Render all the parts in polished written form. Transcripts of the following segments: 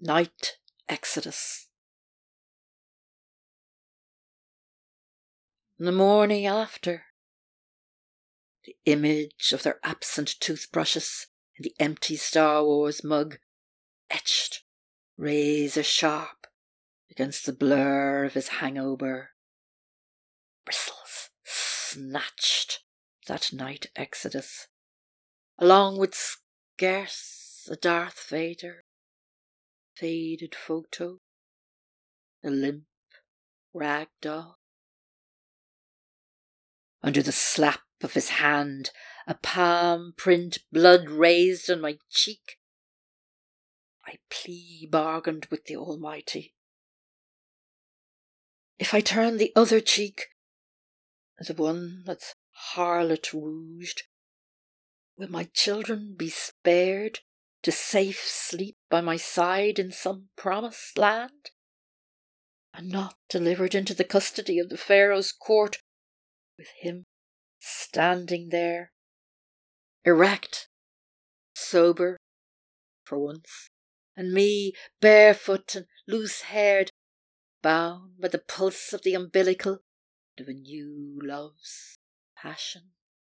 Night Exodus. In the morning after, the image of their absent toothbrushes in the empty Star Wars mug etched razor sharp against the blur of his hangover. Bristles snatched that night exodus, along with scarce a Darth Vader faded photo, a limp rag doll. Under the slap of his hand, a palm print, blood raised on my cheek, I plea bargained with the Almighty. If I turn the other cheek, the one that's harlot rouged, will my children be spared to safe sleep by my side in some promised land, and not delivered into the custody of the Pharaoh's court, with him standing there, erect, sober, for once, and me barefoot and loose-haired, bound by the pulse of the umbilical of a new love's passion?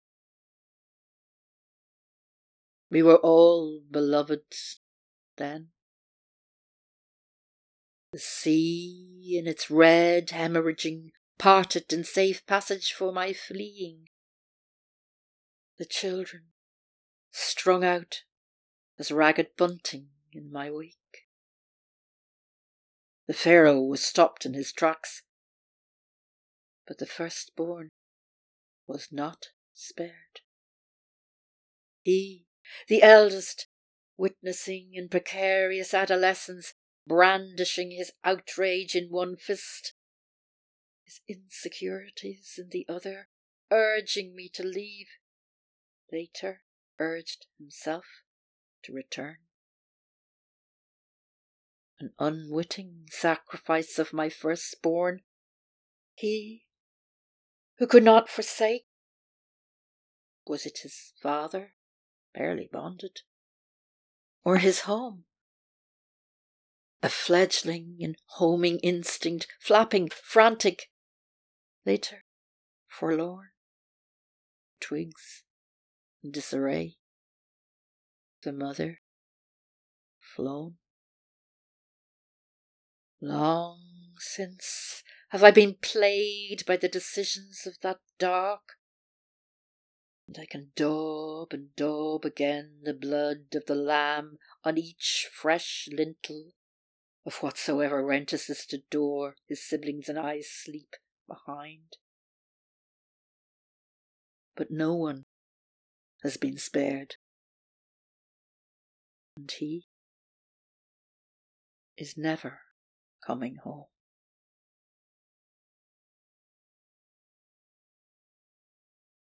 We were all beloved then. The sea in its red hemorrhaging parted in safe passage for my fleeing. The children strung out as ragged bunting in my wake. The Pharaoh was stopped in his tracks, but the firstborn was not spared. He, the eldest, witnessing in precarious adolescence, brandishing his outrage in one fist, his insecurities in the other, urging me to leave, later urged himself to return. An unwitting sacrifice of my firstborn, he who could not forsake. Was it his father, barely bonded, or his home? A fledgling in homing instinct, flapping, frantic, later forlorn, twigs in disarray, the mother flown. Long since have I been plagued by the decisions of that dark, and I can daub and daub again the blood of the lamb on each fresh lintel of whatsoever rent assisted door his siblings and I sleep behind. But no one has been spared, and he is never coming home.